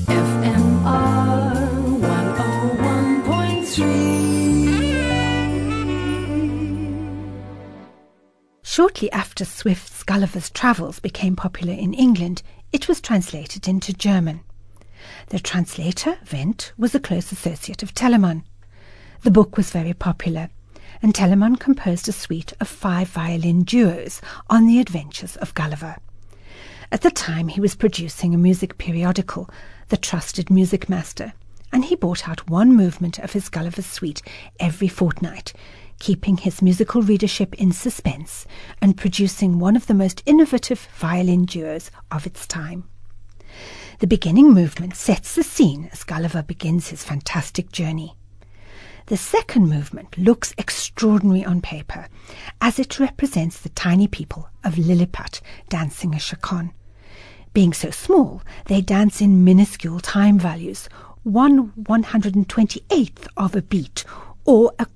FMR 101.3. Shortly after Swift's Gulliver's Travels became popular in England, it was translated into German. The translator, Wendt, was a close associate of Telemann. The book was very popular, and Telemann composed a suite of 5 violin duos on the adventures of Gulliver. At the time, he was producing a music periodical, The Trusted Music Master, and he brought out one movement of his Gulliver's suite every fortnight, keeping his musical readership in suspense and producing one of the most innovative violin duos of its time. The beginning movement sets the scene as Gulliver begins his fantastic journey. The second movement looks extraordinary on paper, as it represents the tiny people of Lilliput dancing a chaconne. Being so small, they dance in minuscule time values, 1/128th of a beat, or a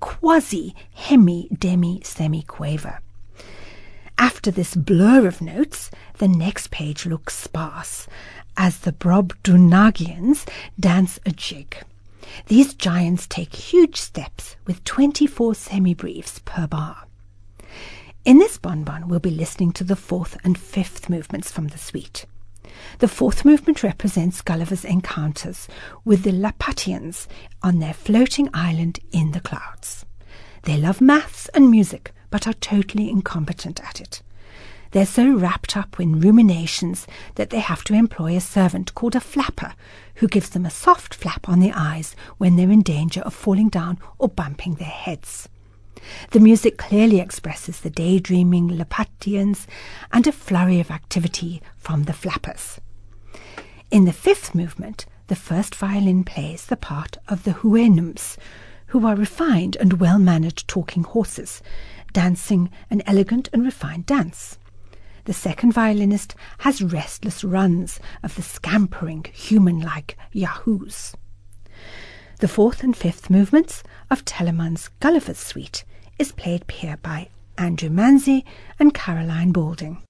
quasi-hemi-demi-semi-quaver. After this blur of notes, the next page looks sparse, as the Brobdingnagians dance a jig. These giants take huge steps with 24 semibrieves per bar. In this bonbon, we'll be listening to the 4th and 5th movements from the suite. The 4th movement represents Gulliver's encounters with the Laputians on their floating island in the clouds. They love maths and music, but are totally incompetent at it. They're so wrapped up in ruminations that they have to employ a servant called a flapper, who gives them a soft flap on the eyes when they're in danger of falling down or bumping their heads. The music clearly expresses the daydreaming Laputians and a flurry of activity from the flappers. In the 5th movement, the first violin plays the part of the Houyhnhnms, who are refined and well-mannered talking horses, dancing an elegant and refined dance. The second violinist has restless runs of the scampering, human-like yahoos. The 4th and 5th movements of Telemann's Gulliver's Suite is played here by Andrew Manzi and Caroline Balding.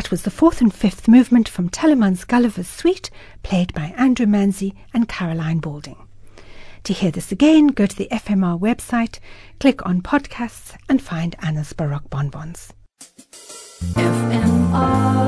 That was the fourth and fifth movement from Telemann's Gulliver's Suite, played by Andrew Manzi and Caroline Balding. To hear this again, go to the FMR website, click on podcasts and find Anna's Baroque Bonbons. FMR